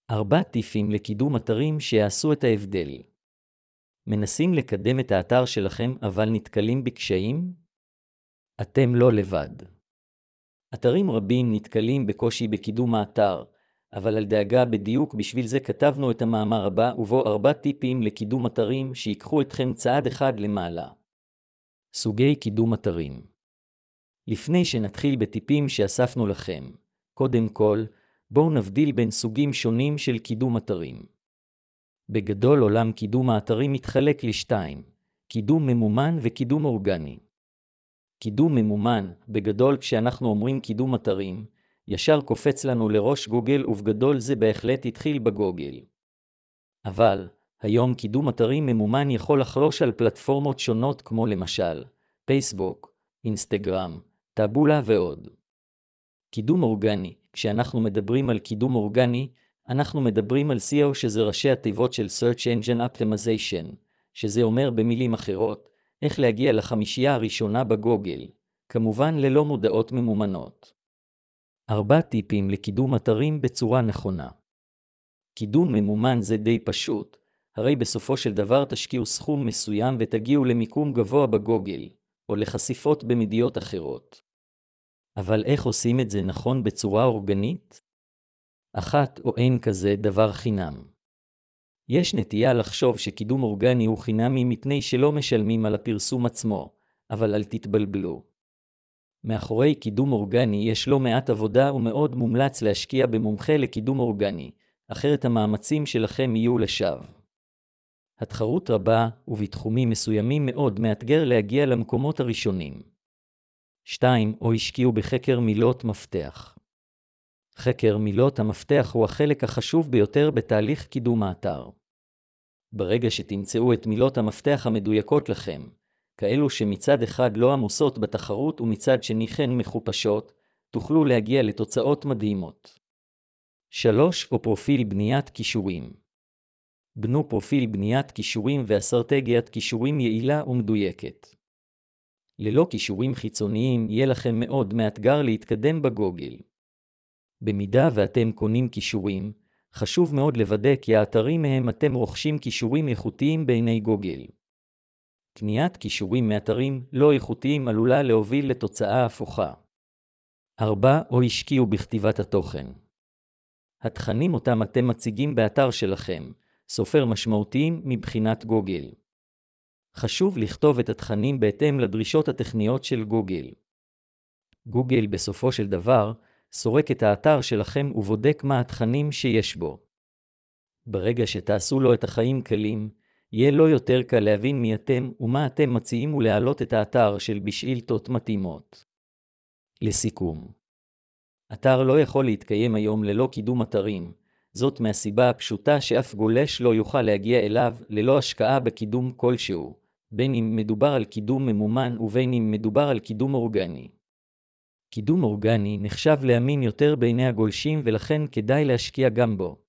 4 טיפים לקידום אתרים שיעשו את ההבדל. מנסים לקדם את האתר שלכם אבל נתקלים בקשיים? אתם לא לבד. אתרים רבים נתקלים בקושי בקידום האתר, אבל אל דאגה, בדיוק בשביל זה כתבנו את המאמר הבא ובו 4 טיפים לקידום אתרים שיקחו אתכם צעד אחד למעלה. סוגי קידום אתרים. לפני שנתחיל בטיפים שאספנו לכם, קודם כל, בואו נבדיל בין סוגים שונים של קידום אתרים. בגדול עולם קידום האתרים מתחלק לשתיים, קידום ממומן וקידום אורגני. קידום ממומן, בגדול כשאנחנו אומרים קידום אתרים, ישר קופץ לנו לראש גוגל ובגדול זה בהחלט התחיל בגוגל. אבל, היום קידום אתרים ממומן יכול לחלוש על פלטפורמות שונות כמו למשל, פייסבוק, אינסטגרם, טאבולה ועוד. קידום אורגני, כשאנחנו מדברים על קידום אורגני, אנחנו מדברים על SEO שזה ראשי התיבות של Search Engine Optimization, שזה אומר במילים אחרות, איך להגיע לחמישייה הראשונה בגוגל, כמובן ללא מודעות ממומנות. 4 טיפים לקידום אתרים בצורה נכונה. קידום ממומן זה די פשוט, הרי בסופו של דבר תשקיעו סכום מסוים ותגיעו למיקום גבוה בגוגל, או לחשיפות במדיעות אחרות. אבל איך עושים את זה נכון בצורה אורגנית? אחת או אין כזה דבר חינם. יש נטייה לחשוב שקידום אורגני הוא חינמי מפני שלא משלמים על הפרסום עצמו, אבל אל תתבלבלו. מאחורי קידום אורגני יש לא מעט עבודה ומאוד מומלץ להשקיע במומחה לקידום אורגני, אחרת המאמצים שלכם יהיו לשווא. התחרות רבה ובתחומים מסוימים מאוד מאתגר להגיע למקומות הראשונים. 2. או השקיעו בחקר מילות מפתח. חקר מילות המפתח הוא החלק החשוב ביותר בתהליך קידום האתר. ברגע שתמצאו את מילות המפתח המדויקות לכם, כאלו שמצד אחד לא עמוסות בתחרות ומצד שני כן מחופשות, תוכלו להגיע לתוצאות מדהימות. 3. או פרופיל בניית קישורים. בנו פרופיל בניית קישורים ואסטרטגיית קישורים יעילה ומדויקת. ללא קישורים חיצוניים יהיה לכם מאוד מאתגר להתקדם בגוגל. במידה ואתם קונים קישורים, חשוב מאוד לוודא כי האתרים מהם אתם רוכשים קישורים איכותיים בעיני גוגל. קניית קישורים מאתרים לא איכותיים עלולה להוביל לתוצאה הפוכה. 4. או השקיעו בכתיבת התוכן. התכנים אותם אתם מציגים באתר שלכם, סופר משמעותיים מבחינת גוגל. חשוב לכתוב את התכנים בהתאם לדרישות הטכניות של גוגל. גוגל בסופו של דבר סורק את האתר שלכם ובודק מה התכנים שיש בו. ברגע שתעשו לו את החיים קלים, יהיה לו יותר קל להבין מי אתם ומה אתם מציעים ולהעלות את האתר של בשאילתות מתאימות. לסיכום, אתר לא יכול להתקיים היום ללא קידום אתרים, זאת מהסיבה הפשוטה שאף גולש לא יוכל להגיע אליו ללא השקעה בקידום כלשהו, בין אם מדובר על קידום ממומן ובין אם מדובר על קידום אורגני. קידום אורגני נחשב לאמין יותר בעיני הגולשים ולכן כדאי להשקיע גם בו.